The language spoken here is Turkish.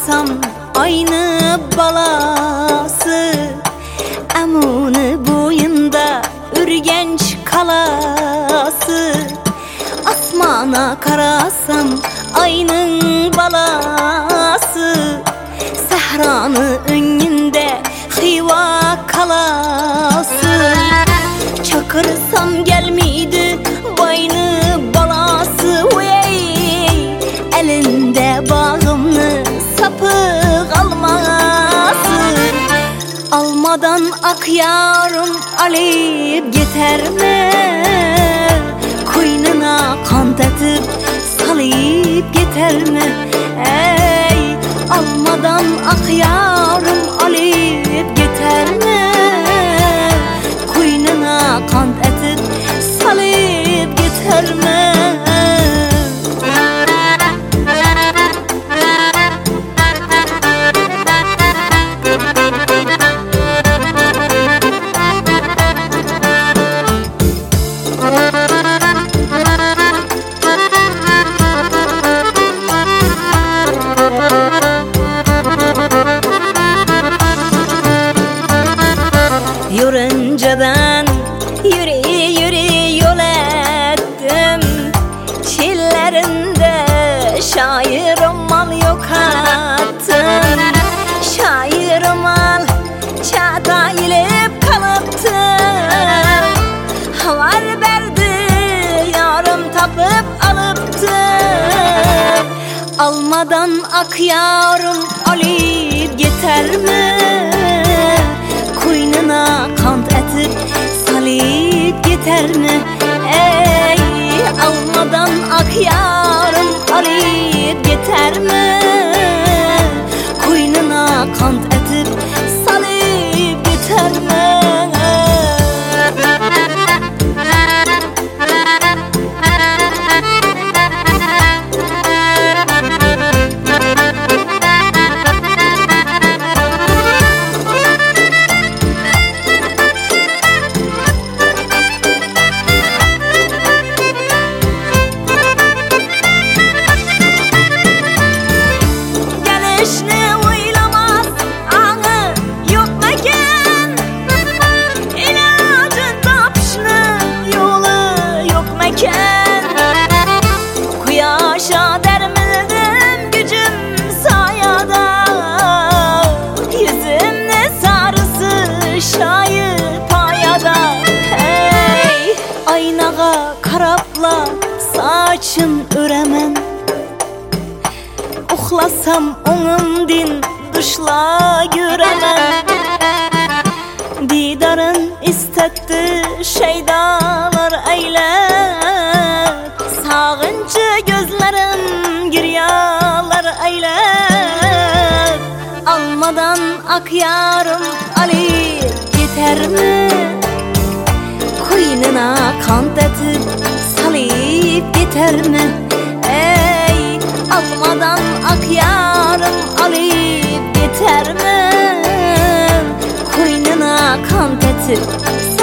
karasam aynı balası, Emuni boyunda Ürgenç kalası. Asmana karasam aynı balası, Sehranı önünde Xiva kalası. Çakırsam gelmiydi boynu balası, elinde bağımlı sapı kalması. Almadan akyarım alıp geterme, koynuna kan tetip salıp geterme. Ey almadan akyarım alıp geterme, koynuna kan tetip salıp geterme. Yörünceden yürü yürü yol ettim, çillerinde şairim mal yok attım. Şairim al çağda ilip kalıptı, var verdi yarım tapıp alıptı. Almadan akyarım alıp geterme, koynuna kant etip salıp geterme. Ey almadan akyarım alıp geterme, koynuna kant etip salıp geterme. Kuyaşa dermedim gücüm sayada, yüzümde sarısı şayı payada. Hey aynağa karapla saçın öremen, uxlasam onumdin duşla göremen. Didarın istetti şeydalar eylep, sağınca gözlerim giryalar eylep. Almadan akyarım alıp geterme, koynuna kan tetip salıp geterme. Ey almadan akyarım alıp geterme, koynuna kan tetip